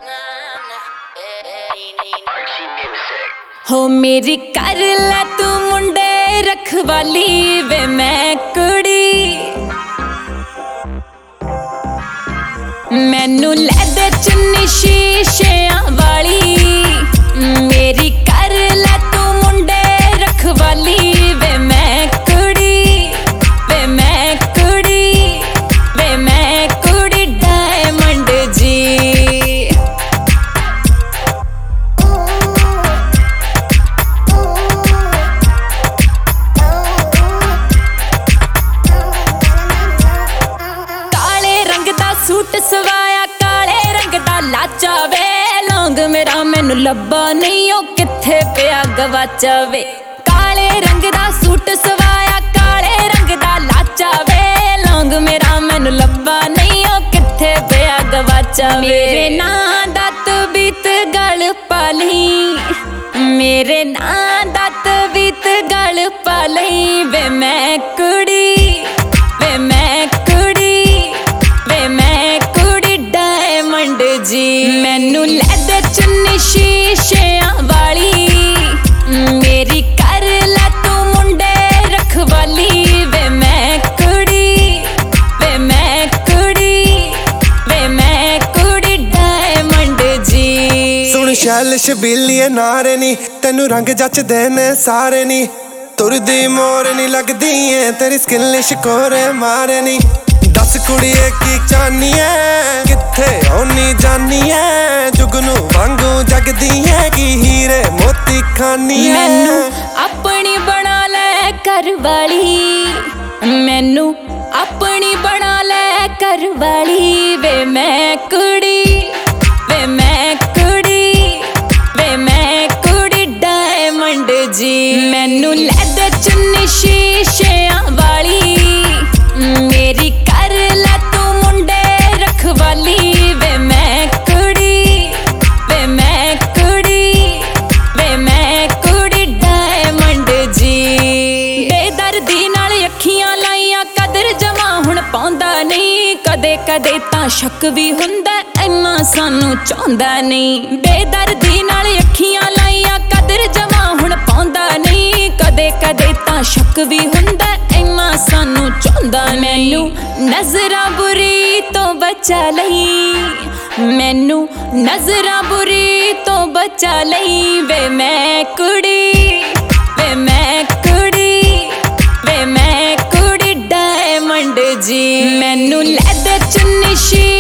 हो मेरी कर लै तू मुंडे रखवाली वे मैं कुड़ी मैनू लै दे चुन्नी शीशियां वाली मेरी कर लै तू मुंडे रखवाली वे मैं कुड़ी वे मैं कुड़ी वे मैं कुड़ी डायमंड जी सूट सवाया काले रंग दा लाचा वे लौंग मेरा मैनू लब्बा नहीं ओ किथे पिया गवाचा वे काले रंग दा सूट सवाया काले रंग दा लाचा वे लौंग मेरा मैनू लब्बा नहीं ओ किथे पिया गवाचा वे मेरे नां दा तबीत गल पाली मेरे नां दा तबीत गल पाली वे मैं कुड़ी वे मैं जी मैनू लै दे चुन्नी शीशियां वाली मेरी कर लै तू मुंडे रखवाली वे मैं कुड़ी वे मैं कुड़ी वे मैं कुड़ी डायमंड जी सुन शैल शबीलिए नारे नी तेनू रंग जचदे ने सारे नी तुरदी मोर नी लगदी है तेरी स्किल शकोरे मारे नी दस कुड़िए की चाहनी है किथे होनी जानी है जुगनू वांगू जगदी है कि हीरे मोती खानी है मैनू अपनी बना ले कर वाली मैनू अपनी बना ले कर वाली वे मैं कुड़ी वे मैं कुड़ी वे मैं कुड़ी डायमंड जी मैनू लै दे चुन्नी शीशियां वाली मेरी कर लै तू मुंडे रखवाली वे मैं कुड़ी वे मैं कुड़ी वे मैं कुड़ी डायमंड जी बेदर्दी नाल अखियां लाइयां कदर जमा हुण पाउंदा नहीं कदे कदे तां शक भी हुंदा इन्ना सानू चाहुंदा नहीं बेदर्दी नाल अखियां लाइयां कदर जमा हुण पाउंदा नहीं कदे कदे तां शक भी हुंदा इन्ना सानू चाहुंदा मैनू नजरां बुरी तो बचा लई मैनू नजरां बुरी तो बचा लई वे मैं कुड़ी वे मैं कुड़ी वे मैं कुड़ी डायमंड जी मैनू लै दे चुन्नी